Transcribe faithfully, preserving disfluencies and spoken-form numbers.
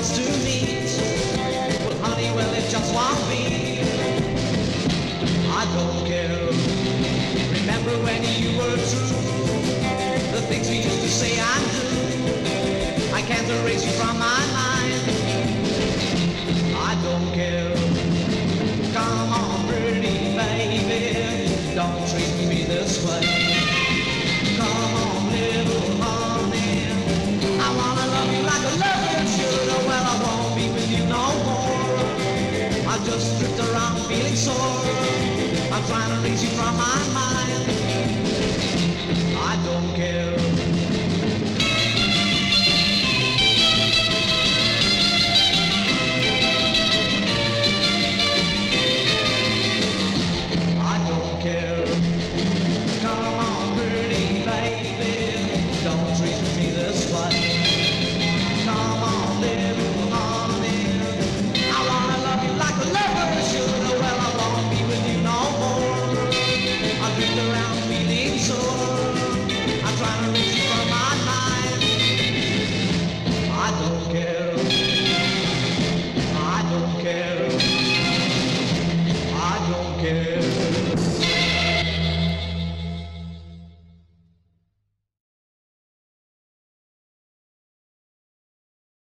us to meet. Well, honey, well, it just won't be. I don't care. Remember when you were true? The things we used to say and do. I can't erase you from my mind. I don't care. Come on, pretty baby, don't treat me this way. Come on, little honey, I wanna love you like a lover should. Oh, well, I won't be with you no more. I'll just drift around feeling sore. I'm trying to erase you from my mind.